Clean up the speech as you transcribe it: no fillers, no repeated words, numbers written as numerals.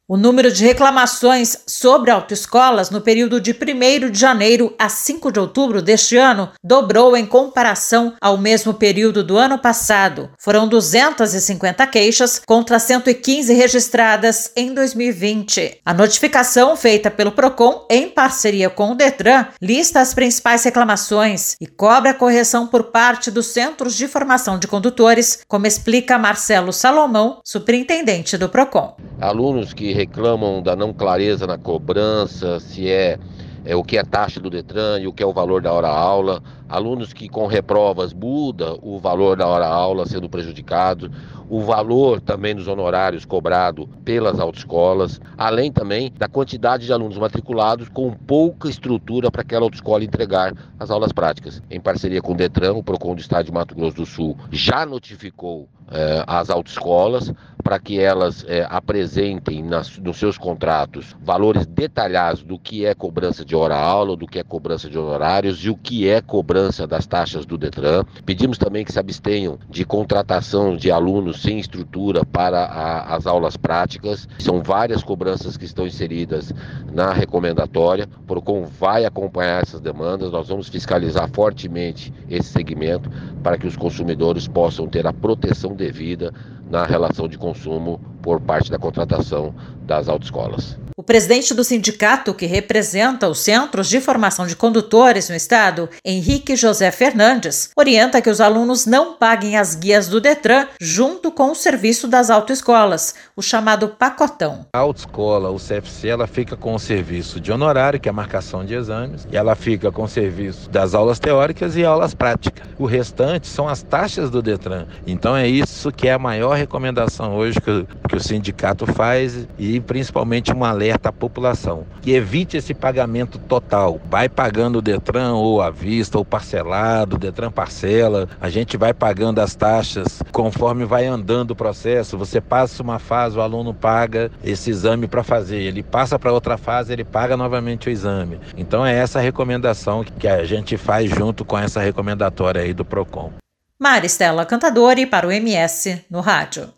O número de reclamações sobre autoescolas no período de 1º de janeiro a 5 de outubro deste ano dobrou em comparação ao mesmo período do ano passado. Foram 250 queixas contra 115 registradas em 2020. A notificação feita pelo Procon, em parceria com o Detran, lista as principais reclamações e cobra a correção por parte dos Centros de Formação de Condutores, como explica Marcelo Salomão, superintendente do Procon. Alunos que reclamam da não clareza na cobrança, se é o que é taxa do Detran e o que é o valor da hora-aula. Alunos que com reprovas muda o valor da hora-aula sendo prejudicado. O valor também dos honorários cobrado pelas autoescolas, além também da quantidade de alunos matriculados com pouca estrutura para aquela autoescola entregar as aulas práticas. Em parceria com o Detran, o Procon do Estado de Mato Grosso do Sul já notificou as autoescolas para que elas apresentem nos seus contratos valores detalhados do que é cobrança de hora-aula, do que é cobrança de honorários e o que é cobrança das taxas do Detran. Pedimos também que se abstenham de contratação de alunos sem estrutura para as aulas práticas. São várias cobranças que estão inseridas na recomendatória. O Procon vai acompanhar essas demandas, nós vamos fiscalizar fortemente esse segmento para que os consumidores possam ter a proteção devida na relação de consumo por parte da contratação das autoescolas. O presidente do sindicato, que representa os Centros de Formação de Condutores no estado, Henrique José Fernandes, orienta que os alunos não paguem as guias do Detran junto com o serviço das autoescolas, o chamado pacotão. A autoescola, o CFC, ela fica com o serviço de honorário, que é a marcação de exames, e ela fica com o serviço das aulas teóricas e aulas práticas. O restante são as taxas do Detran. Então é isso que é a maior recomendação hoje que o sindicato faz e principalmente uma alerta à população, que evite esse pagamento total. Vai pagando o Detran ou à vista ou parcelado, o Detran parcela, a gente vai pagando as taxas conforme vai andando o processo. Você passa uma fase, o aluno paga esse exame para fazer, ele passa para outra fase, ele paga novamente o exame. Então é essa a recomendação que a gente faz junto com essa recomendatória aí do Procon. Maristela Cantadori para o MS no rádio.